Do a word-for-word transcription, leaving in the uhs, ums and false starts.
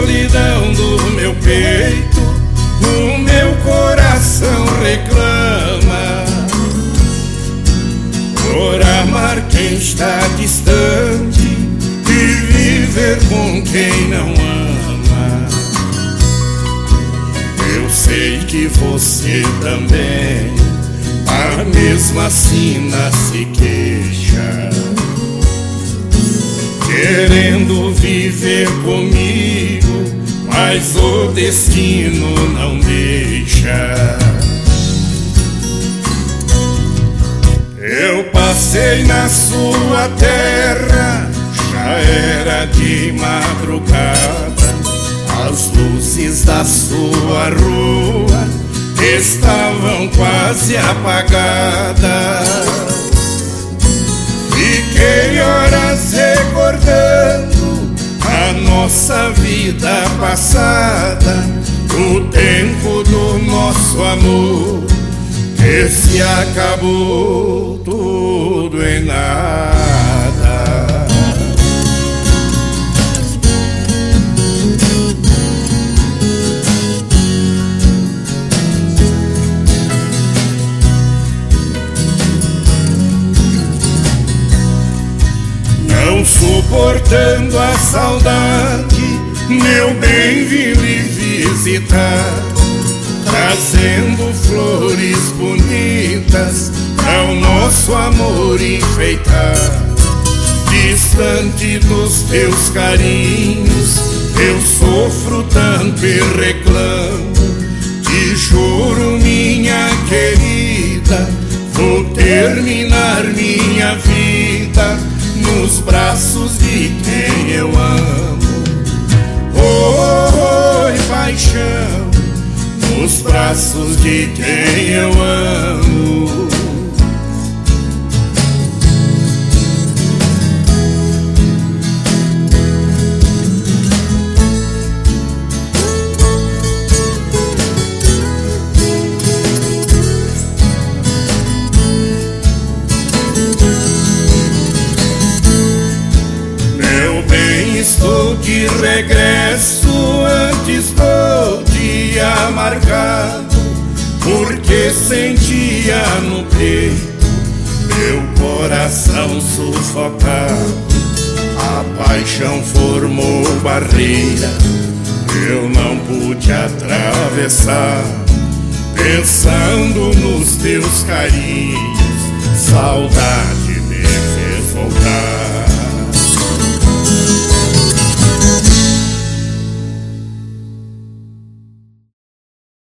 solidão do meu peito, o meu coração reclama por amar quem está distante e viver com quem não ama. Eu sei que você também a mesma sina se queixa, querendo viver comigo, mas o destino não deixa. Eu passei na sua terra, já era de madrugada, as luzes da sua rua estavam quase apagadas. Fiquei horas recordando a nossa vida passada, o tempo do nosso amor que se acabou tudo em nada. Não suportando a saudade, meu bem, vim lhe visitar, trazendo flores bonitas para o nosso amor enfeitar. Distante dos teus carinhos, eu sofro tanto e reclamo. Te juro, minha querida, vou terminar minha vida nos braços de quem eu amo. Oi, paixão, nos braços de quem eu amo. Meu bem, estou de regresso, antes vou te amargado, porque sentia no peito meu coração sufocado. A paixão formou barreira, eu não pude atravessar, pensando nos teus carinhos, saudade